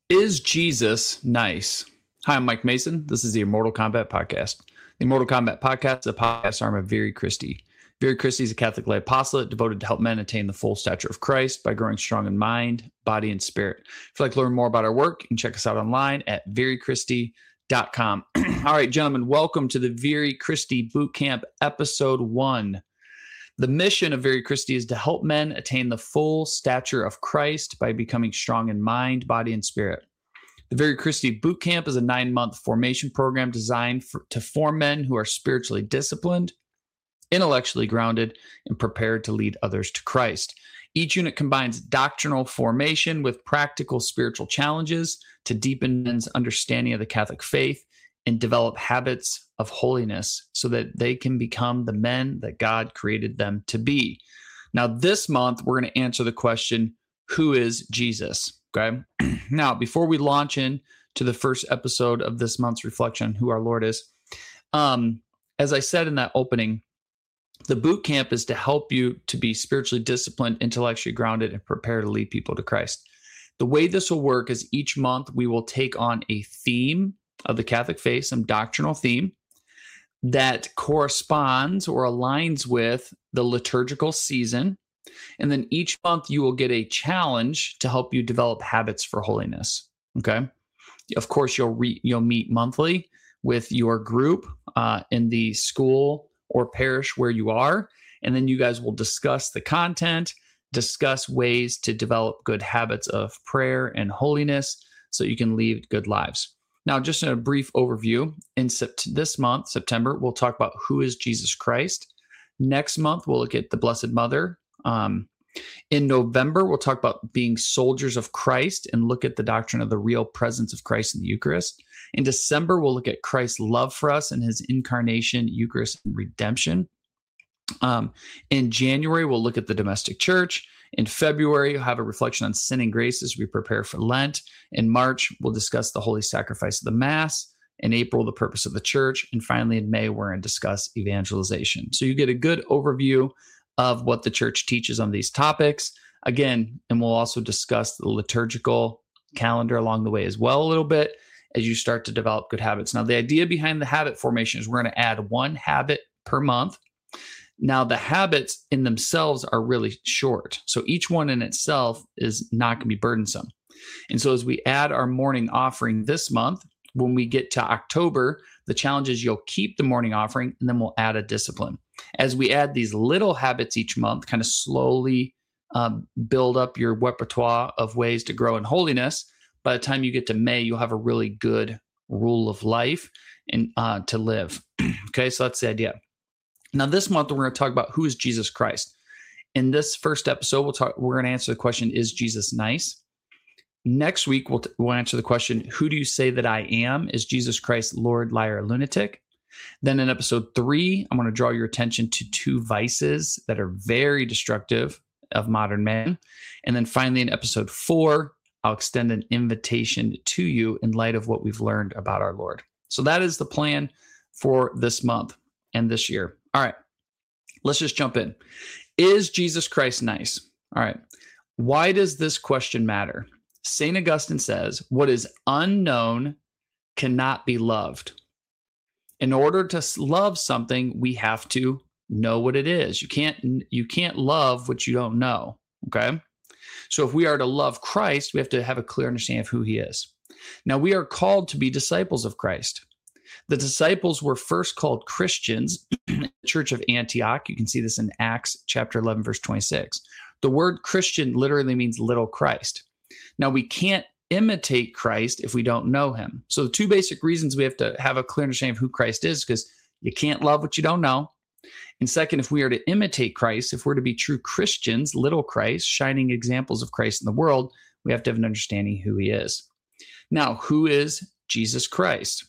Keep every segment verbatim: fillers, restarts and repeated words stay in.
Is Jesus nice? Hi, I'm Mike Mason. This is the Immortal Combat Podcast. The Immortal Combat Podcast is a podcast arm of Very Christi. Very Christi is a Catholic lay apostolate devoted to help men attain the full stature of Christ by growing strong in mind, body, and spirit. If you'd like to learn more about our work, you can check us out online at very christi dot com. All right, gentlemen, welcome to the Very Christi Boot Camp, Episode one. The mission of Very Christi is to help men attain the full stature of Christ by becoming strong in mind, body, and spirit. The Very Christi Boot Camp is a nine-month formation program designed for, to form men who are spiritually disciplined, intellectually grounded, and prepared to lead others to Christ. Each unit combines doctrinal formation with practical spiritual challenges to deepen men's understanding of the Catholic faith and develop habits of holiness so that they can become the men that God created them to be. Now, this month, we're going to answer the question, who is Jesus? Okay. Now, before we launch in to the first episode of this month's reflection on who our Lord is, um, as I said in that opening, the boot camp is to help you to be spiritually disciplined, intellectually grounded, and prepare to lead people to Christ. The way this will work is each month we will take on a theme of the Catholic faith, some doctrinal theme that corresponds or aligns with the liturgical season. And then each month you will get a challenge to help you develop habits for holiness. Okay. Of course, you'll re- you'll meet monthly with your group uh, in the school or parish where you are. And then you guys will discuss the content, discuss ways to develop good habits of prayer and holiness so you can lead good lives. Now, just in a brief overview, in sept- this month, September, we'll talk about who is Jesus Christ. Next month, we'll look at the Blessed Mother. Um, in November, we'll talk about being soldiers of Christ and look at the doctrine of the real presence of Christ in the Eucharist. In December, we'll look at Christ's love for us and his incarnation, Eucharist, and redemption. Um, in January, we'll look at the domestic church. In February, we'll have a reflection on sin and grace as we prepare for Lent. In March, we'll discuss the holy sacrifice of the Mass. In April, the purpose of the church. And finally, in May, we're going to discuss evangelization. So you get a good overview of what the church teaches on these topics. Again, and we'll also discuss the liturgical calendar along the way as well a little bit as you start to develop good habits. Now, the idea behind the habit formation is we're going to add one habit per month. Now, the habits in themselves are really short. So each one in itself is not going to be burdensome. And so as we add our morning offering this month, when we get to October, the challenge is you'll keep the morning offering and then we'll add a discipline. As we add these little habits each month, kind of slowly um, build up your repertoire of ways to grow in holiness. By the time you get to May, you'll have a really good rule of life and uh, to live. Okay, so that's the idea. Now, this month, we're going to talk about who is Jesus Christ. In this first episode, we'll talk, we're going to answer the question, is Jesus nice? Next week, we'll, t- we'll answer the question, who do you say that I am? Is Jesus Christ Lord, liar, lunatic? Then in episode three, I'm going to draw your attention to two vices that are very destructive of modern man. And then finally, in episode four, I'll extend an invitation to you in light of what we've learned about our Lord. So that is the plan for this month and this year. All right, let's just jump in. Is Jesus Christ nice? All right. Why does this question matter? Saint Augustine says, what is unknown cannot be loved. In order to love something, we have to know what it is. You can't, you can't love what you don't know, okay? So if we are to love Christ, we have to have a clear understanding of who he is. Now, we are called to be disciples of Christ. The disciples were first called Christians in the Church of Antioch. You can see this in Acts chapter eleven, verse twenty-six. The word Christian literally means little Christ. Now, we can't imitate Christ if we don't know him. So the two basic reasons we have to have a clear understanding of who Christ is, because you can't love what you don't know. And second, if we are to imitate Christ, if we're to be true Christians, little Christ, shining examples of Christ in the world, we have to have an understanding who he is. Now, who is Jesus Christ?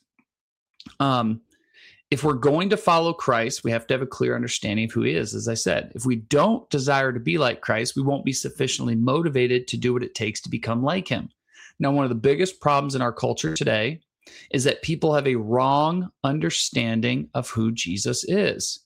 Um, if we're going to follow Christ, we have to have a clear understanding of who he is. As I said, if we don't desire to be like Christ, we won't be sufficiently motivated to do what it takes to become like him. Now, one of the biggest problems in our culture today is that people have a wrong understanding of who Jesus is.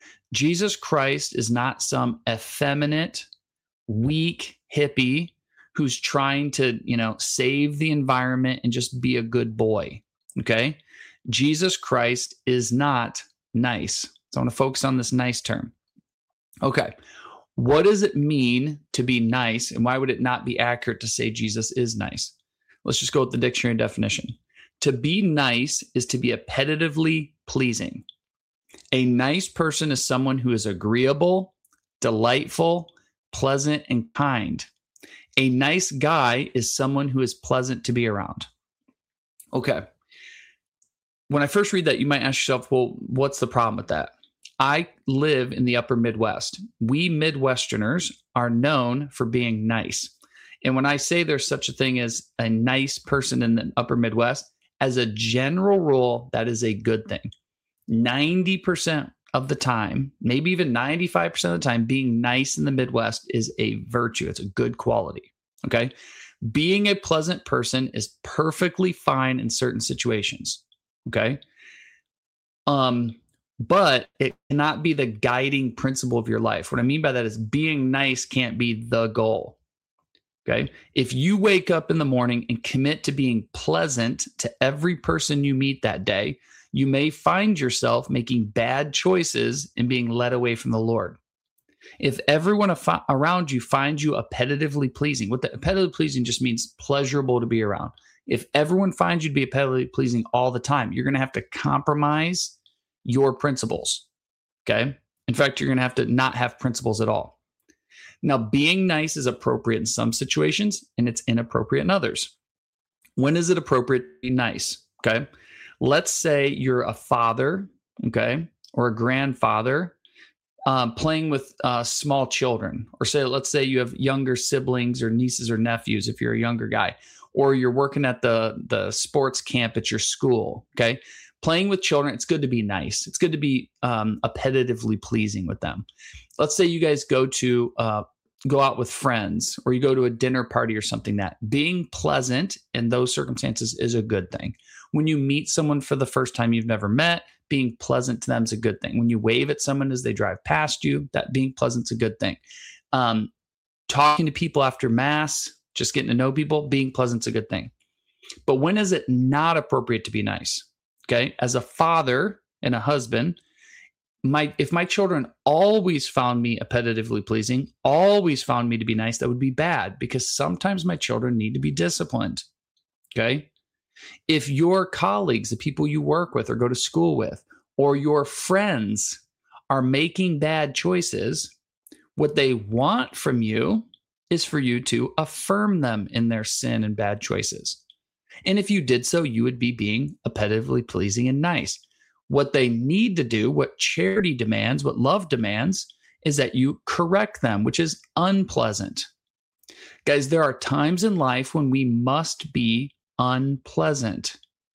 Jesus Christ is not some effeminate, weak hippie who's trying to, you know, save the environment and just be a good boy. Okay. Jesus Christ is not nice. So I want to focus on this nice term. Okay. What does it mean to be nice? And why would it not be accurate to say Jesus is nice? Let's just go with the dictionary definition. To be nice is to be appetitively pleasing. A nice person is someone who is agreeable, delightful, pleasant, and kind. A nice guy is someone who is pleasant to be around. Okay. When I first read that, you might ask yourself, well, what's the problem with that? I live in the upper Midwest. We Midwesterners are known for being nice. And when I say there's such a thing as a nice person in the upper Midwest, as a general rule, that is a good thing. ninety percent of the time, maybe even ninety-five percent of the time, being nice in the Midwest is a virtue. It's a good quality. Okay. Being a pleasant person is perfectly fine in certain situations. Okay. Um, but it cannot be the guiding principle of your life. What I mean by that is being nice can't be the goal. Okay. If you wake up in the morning and commit to being pleasant to every person you meet that day, you may find yourself making bad choices and being led away from the Lord. If everyone af- around you finds you appetitively pleasing, what the appetitively pleasing just means pleasurable to be around. If everyone finds you to be appetitively pleasing all the time, you're going to have to compromise your principles. Okay. In fact, you're going to have to not have principles at all. Now, being nice is appropriate in some situations and it's inappropriate in others. When is it appropriate to be nice? Okay. Let's say you're a father, okay, or a grandfather um, playing with uh, small children. Or say, let's say you have younger siblings or nieces or nephews if you're a younger guy. Or you're working at the, the sports camp at your school, okay? Playing with children, it's good to be nice. It's good to be um, appetitively pleasing with them. Let's say you guys go to uh, go out with friends or you go to a dinner party or something. That being pleasant in those circumstances is a good thing. When you meet someone for the first time you've never met, being pleasant to them is a good thing. When you wave at someone as they drive past you, that being pleasant is a good thing. Um, talking to people after Mass, just getting to know people, being pleasant is a good thing. But when is it not appropriate to be nice? Okay. As a father and a husband, my if my children always found me appetitively pleasing, always found me to be nice, that would be bad because sometimes my children need to be disciplined. Okay. If your colleagues, the people you work with or go to school with, or your friends are making bad choices, what they want from you is for you to affirm them in their sin and bad choices. And if you did so, you would be being appetitively pleasing and nice. What they need to do, what charity demands, what love demands, is that you correct them, which is unpleasant. Guys, there are times in life when we must be unpleasant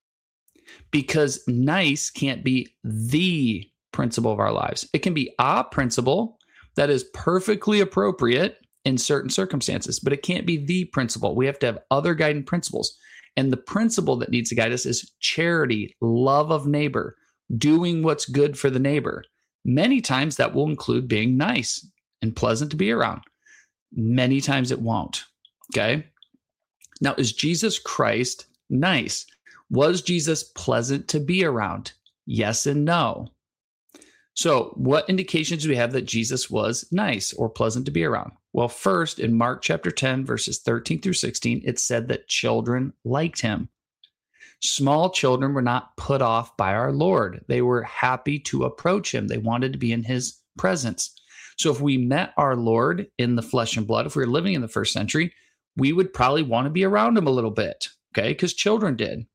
because nice can't be the principle of our lives. It can be a principle that is perfectly appropriate in certain circumstances, but it can't be the principle. We have to have other guiding principles. And the principle that needs to guide us is charity, love of neighbor, doing what's good for the neighbor. Many times that will include being nice and pleasant to be around. Many times it won't. Okay. Now, is Jesus Christ nice? Was Jesus pleasant to be around? Yes and no. So what indications do we have that Jesus was nice or pleasant to be around? Well, first, in Mark chapter ten, verses thirteen through sixteen, it said that children liked him. Small children were not put off by our Lord. They were happy to approach him. They wanted to be in his presence. So if we met our Lord in the flesh and blood, if we were living in the first century, we would probably want to be around him a little bit, okay? Because children did.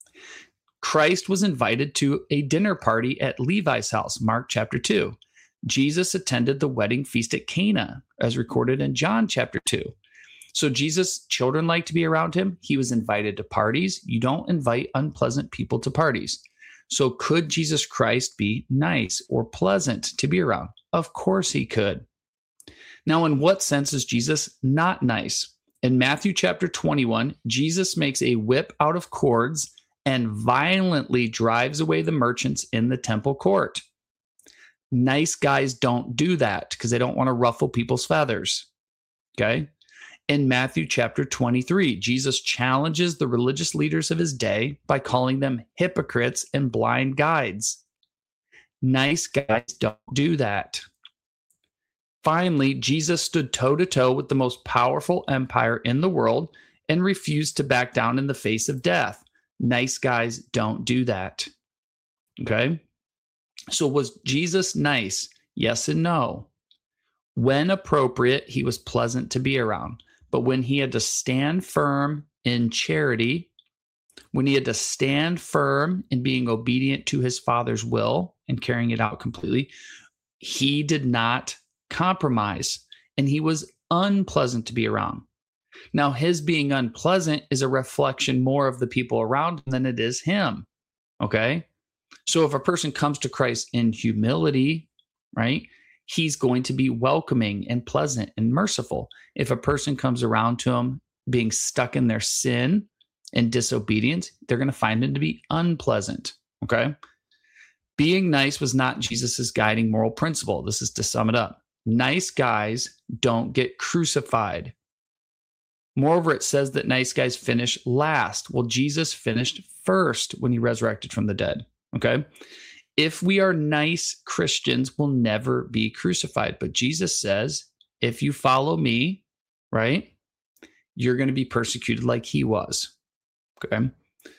Christ was invited to a dinner party at Levi's house, Mark chapter two. Jesus attended the wedding feast at Cana, as recorded in John chapter two. So Jesus, children like to be around him. He was invited to parties. You don't invite unpleasant people to parties. So could Jesus Christ be nice or pleasant to be around? Of course he could. Now, in what sense is Jesus not nice? In Matthew chapter twenty-one, Jesus makes a whip out of cords and violently drives away the merchants in the temple court. Nice guys don't do that because they don't want to ruffle people's feathers. Okay. In Matthew chapter twenty-three, Jesus challenges the religious leaders of his day by calling them hypocrites and blind guides. Nice guys don't do that. Finally, Jesus stood toe-to-toe with the most powerful empire in the world and refused to back down in the face of death. Nice guys don't do that. Okay? So was Jesus nice? Yes and no. When appropriate, he was pleasant to be around. But when he had to stand firm in charity, when he had to stand firm in being obedient to his Father's will and carrying it out completely, he did not compromise, and he was unpleasant to be around. Now, his being unpleasant is a reflection more of the people around him than it is him, okay? So if a person comes to Christ in humility, right, he's going to be welcoming and pleasant and merciful. If a person comes around to him being stuck in their sin and disobedience, they're going to find him to be unpleasant, okay? Being nice was not Jesus's guiding moral principle. This is to sum it up. Nice guys don't get crucified. Moreover, it says that nice guys finish last. Well, Jesus finished first when he resurrected from the dead, okay? If we are nice Christians, we'll never be crucified. But Jesus says, if you follow me, right, you're going to be persecuted like he was. Okay.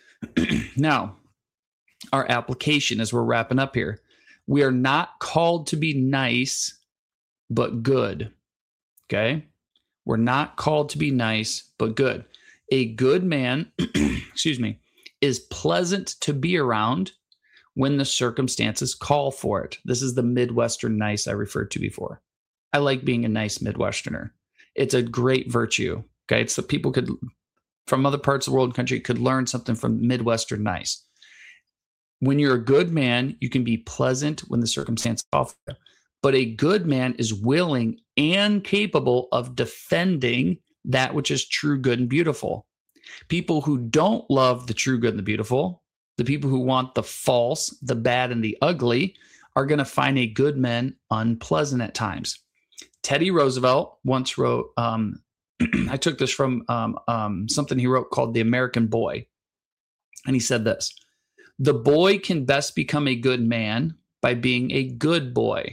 Now, our application as we're wrapping up here, we are not called to be nice, but good. Okay. We're not called to be nice, but good. A good man, excuse me, is pleasant to be around when the circumstances call for it. This is the Midwestern nice I referred to before. I like being a nice Midwesterner. It's a great virtue. Okay. It's that people could, from other parts of the world and country, could learn something from Midwestern nice. When you're a good man, you can be pleasant when the circumstances call for it. But a good man is willing and capable of defending that which is true, good, and beautiful. People who don't love the true, good, and the beautiful, the people who want the false, the bad, and the ugly, are going to find a good man unpleasant at times. Teddy Roosevelt once wrote, um, I took this from um, um, something he wrote called The American Boy. And he said this: the boy can best become a good man by being a good boy.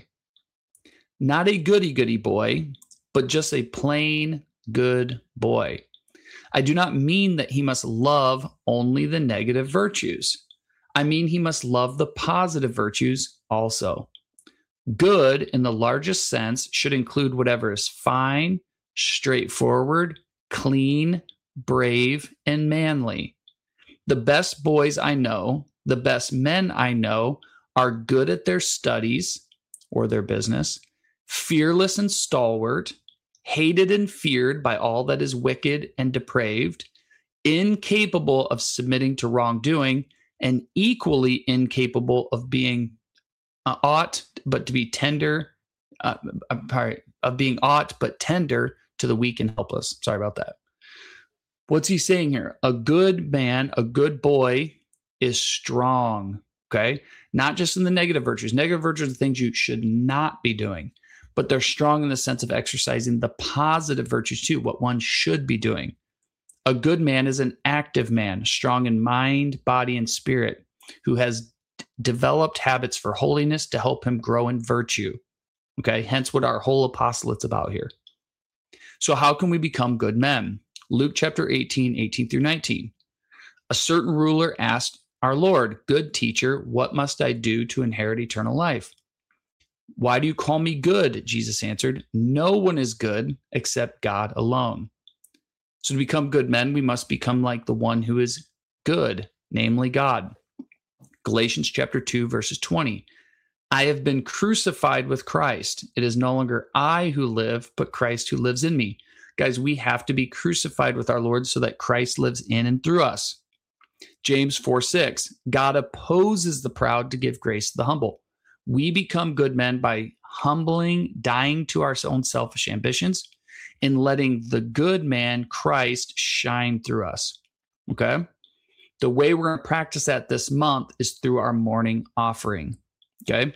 Not a goody-goody boy, but just a plain good boy. I do not mean that he must love only the negative virtues. I mean he must love the positive virtues also. Good, in the largest sense, should include whatever is fine, straightforward, clean, brave, and manly. The best boys I know, the best men I know, are good at their studies or their business, fearless and stalwart, hated and feared by all that is wicked and depraved, incapable of submitting to wrongdoing, and equally incapable of being uh, ought, but to be tender, uh, sorry, of being ought, but tender to the weak and helpless. Sorry about that. What's he saying here? A good man, a good boy is strong, okay? Not just in the negative virtues. Negative virtues are things you should not be doing, but they're strong in the sense of exercising the positive virtues too, what one should be doing. A good man is an active man, strong in mind, body, and spirit, who has d- developed habits for holiness to help him grow in virtue. Okay, hence what our whole apostolate's about here. So how can we become good men? Luke chapter eighteen, eighteen through nineteen. A certain ruler asked our Lord, "Good teacher, what must I do to inherit eternal life?" "Why do you call me good?" Jesus answered. "No one is good except God alone." So to become good men, we must become like the one who is good, namely God. Galatians chapter two, verses twenty. I have been crucified with Christ. It is no longer I who live, but Christ who lives in me. Guys, we have to be crucified with our Lord so that Christ lives in and through us. James four, six. God opposes the proud to give grace to the humble. We become good men by humbling, dying to our own selfish ambitions, and letting the good man, Christ, shine through us. Okay? The way we're going to practice that this month is through our morning offering. Okay?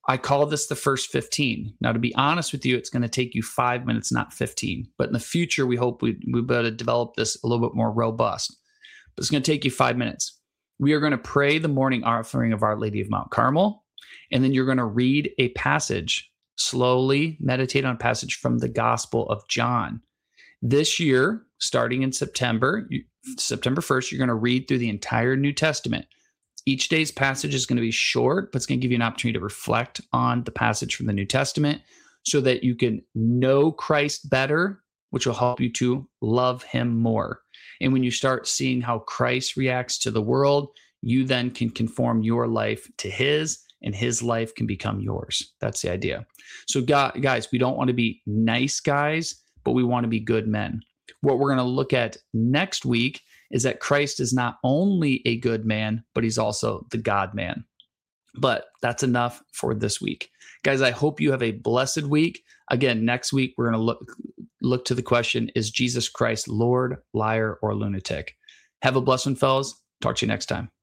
I call this the first fifteen. Now, to be honest with you, it's going to take you five minutes, not fifteen. But in the future, we hope we, we better develop this a little bit more robust. But it's going to take you five minutes. We are going to pray the morning offering of Our Lady of Mount Carmel. And then you're going to read a passage, slowly meditate on a passage from the Gospel of John. This year, starting in September, September first, you're going to read through the entire New Testament. Each day's passage is going to be short, but it's going to give you an opportunity to reflect on the passage from the New Testament so that you can know Christ better, which will help you to love him more. And when you start seeing how Christ reacts to the world, you then can conform your life to his, and his life can become yours. That's the idea. So guys, we don't want to be nice guys, but we want to be good men. What we're going to look at next week is that Christ is not only a good man, but he's also the God man. But that's enough for this week. Guys, I hope you have a blessed week. Again, next week, we're going to look, look to the question, is Jesus Christ Lord, liar, or lunatic? Have a blessed one, fellas. Talk to you next time.